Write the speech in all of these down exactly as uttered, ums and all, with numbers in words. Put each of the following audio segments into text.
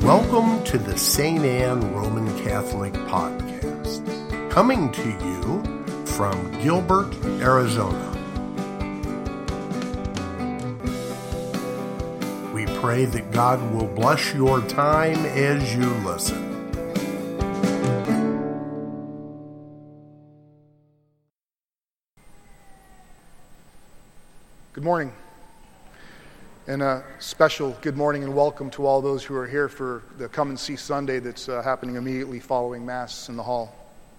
Welcome to the Saint Anne Roman Catholic Podcast, coming to you from Gilbert, Arizona. We pray that God will bless your time as you listen. Good morning, and a special good morning and welcome to all those who are here for the Come and See Sunday that's uh, happening immediately following Mass in the hall.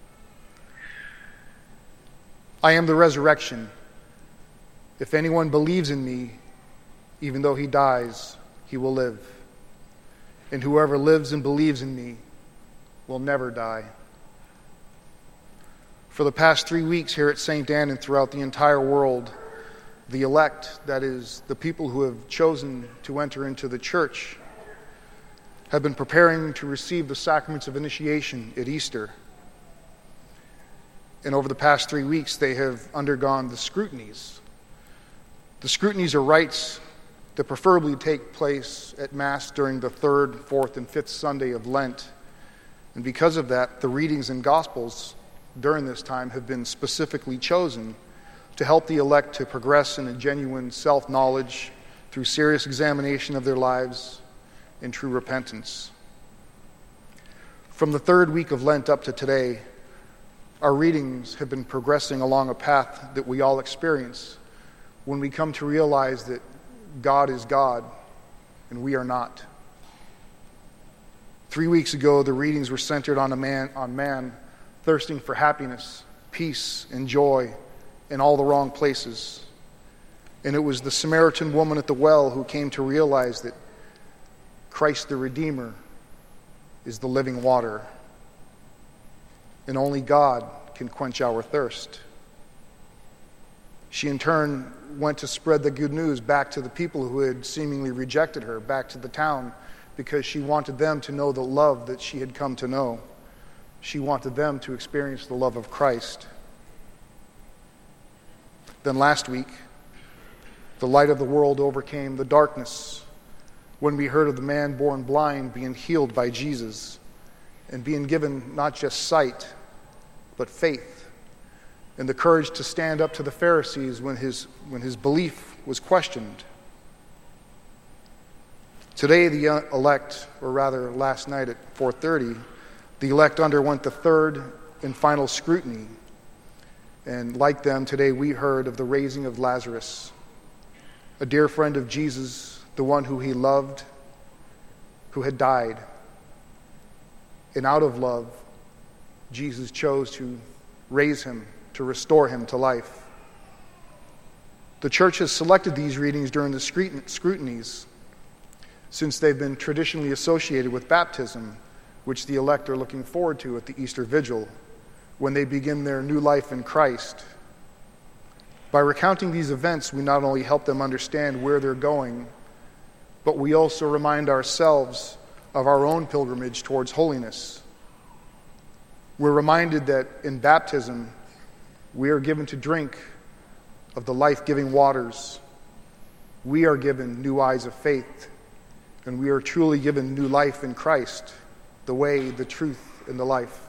I am the resurrection. If anyone believes in me, even though he dies, he will live. And whoever lives and believes in me will never die. For the past three weeks here at Saint Anne and throughout the entire world, the elect, that is, the people who have chosen to enter into the church, have been preparing to receive the sacraments of initiation at Easter. And over the past three weeks, they have undergone the scrutinies. The scrutinies are rites that preferably take place at Mass during the third, fourth, and fifth Sunday of Lent. And because of that, the readings and Gospels during this time have been specifically chosen to help the elect to progress in a genuine self-knowledge through serious examination of their lives and true repentance. From the third week of Lent up to today, our readings have been progressing along a path that we all experience when we come to realize that God is God and we are not. Three weeks ago, the readings were centered on a man, on man thirsting for happiness, peace, and joy in all the wrong places. And it was the Samaritan woman at the well who came to realize that Christ the Redeemer is the living water, and only God can quench our thirst. She in turn went to spread the good news back to the people who had seemingly rejected her, back to the town, because she wanted them to know the love that she had come to know. She wanted them to experience the love of Christ. Then last week, the light of the world overcame the darkness when we heard of the man born blind being healed by Jesus and being given not just sight, but faith and the courage to stand up to the Pharisees when his, when his belief was questioned. Today, the elect, or rather last night at four thirty, the elect underwent the third and final scrutiny. And like them, today we heard of the raising of Lazarus, a dear friend of Jesus, the one who he loved, who had died. And out of love, Jesus chose to raise him, to restore him to life. The church has selected these readings during the scrutinies since they've been traditionally associated with baptism, which the elect are looking forward to at the Easter Vigil, when they begin their new life in Christ. By recounting these events, we not only help them understand where they're going, but we also remind ourselves of our own pilgrimage towards holiness. We're reminded that in baptism, we are given to drink of the life-giving waters. We are given new eyes of faith, and we are truly given new life in Christ, the way, the truth, and the life.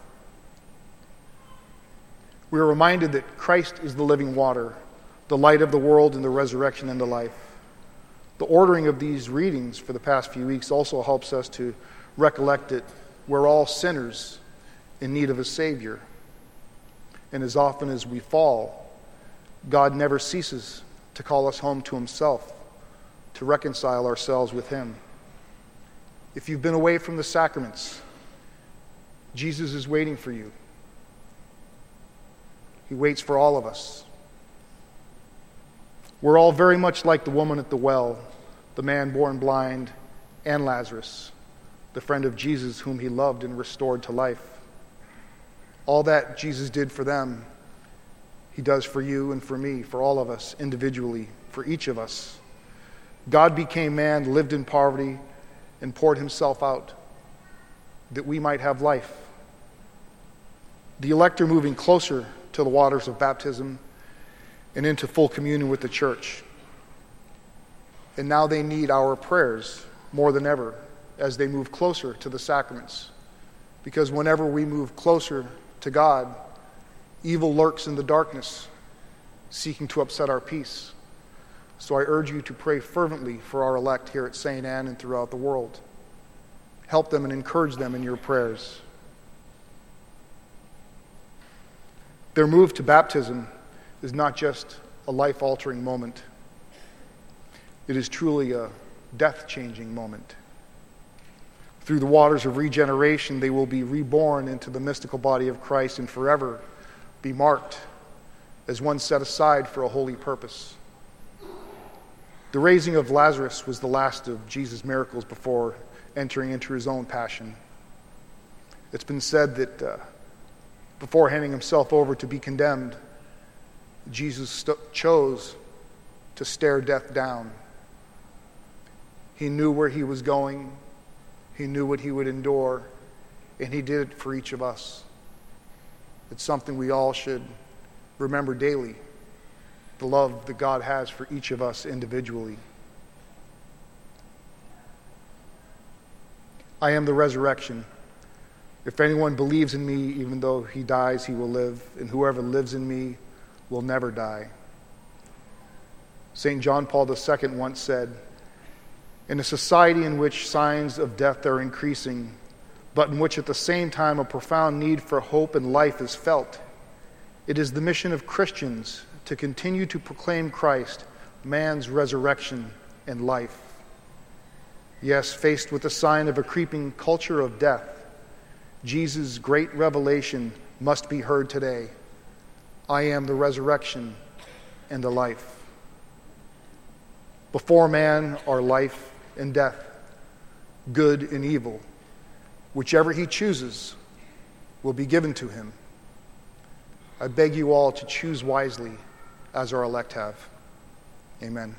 We are reminded that Christ is the living water, the light of the world, and the resurrection and the life. The ordering of these readings for the past few weeks also helps us to recollect that we're all sinners in need of a Savior. And as often as we fall, God never ceases to call us home to himself, to reconcile ourselves with him. If you've been away from the sacraments, Jesus is waiting for you. He waits for all of us. We're all very much like the woman at the well, the man born blind, and Lazarus, the friend of Jesus whom he loved and restored to life. All that Jesus did for them, he does for you and for me, for all of us individually, for each of us. God became man, lived in poverty, and poured himself out that we might have life. The elect are moving closer to the waters of baptism and into full communion with the church. And now they need our prayers more than ever as they move closer to the sacraments. Because whenever we move closer to God, evil lurks in the darkness, seeking to upset our peace. So I urge you to pray fervently for our elect here at Saint Anne and throughout the world. Help them and encourage them in your prayers. Their move to baptism is not just a life-altering moment. It is truly a death-changing moment. Through the waters of regeneration, they will be reborn into the mystical body of Christ and forever be marked as one set aside for a holy purpose. The raising of Lazarus was the last of Jesus' miracles before entering into his own passion. It's been said that uh, before handing himself over to be condemned, Jesus st- chose to stare death down. He knew where he was going. He knew what he would endure, and he did it for each of us. It's something we all should remember daily, the love that God has for each of us individually. I am the resurrection. If anyone believes in me, even though he dies, he will live, and whoever lives in me will never die. Saint John Paul the Second once said, "In a society in which signs of death are increasing, but in which at the same time a profound need for hope and life is felt, it is the mission of Christians to continue to proclaim Christ, man's resurrection and life." Yes, faced with the sign of a creeping culture of death, Jesus' great revelation must be heard today. I am the resurrection and the life. Before man are life and death, good and evil. Whichever he chooses will be given to him. I beg you all to choose wisely as our elect have. Amen.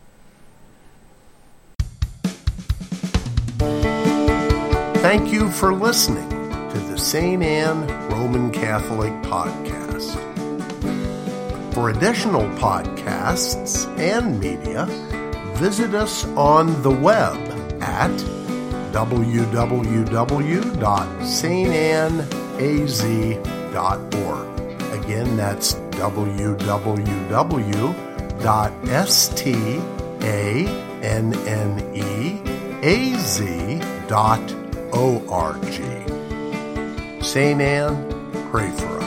Thank you for listening to the Saint Anne Roman Catholic Podcast. For additional podcasts and media, visit us on the web at w w w dot saint anne a z dot org. Again, that's w w w dot saint anne dot org. Saint Anne, pray for us.